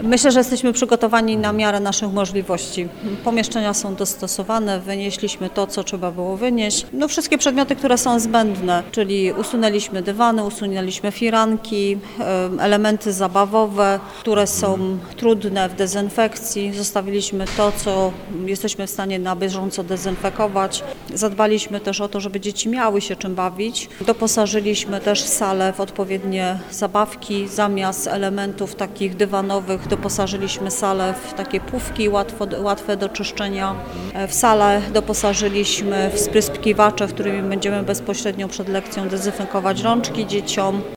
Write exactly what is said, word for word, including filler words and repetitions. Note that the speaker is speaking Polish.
Myślę, że jesteśmy przygotowani na miarę naszych możliwości. Pomieszczenia są dostosowane, wynieśliśmy to, co trzeba było wynieść. No, wszystkie przedmioty, które są zbędne, czyli usunęliśmy dywany, usunęliśmy firanki, elementy zabawowe, które są trudne w dezynfekcji. Zostawiliśmy to, co jesteśmy w stanie na bieżąco dezynfekować. Zadbaliśmy też o to, żeby dzieci miały się czym bawić. Doposażyliśmy też salę w odpowiednie zabawki. Zamiast elementów takich dywanowych doposażyliśmy salę w takie pufki łatwo, łatwe do czyszczenia. W salę doposażyliśmy w spryskiwacze, którymi będziemy bezpośrednio przed lekcją dezynfekować rączki dzieciom.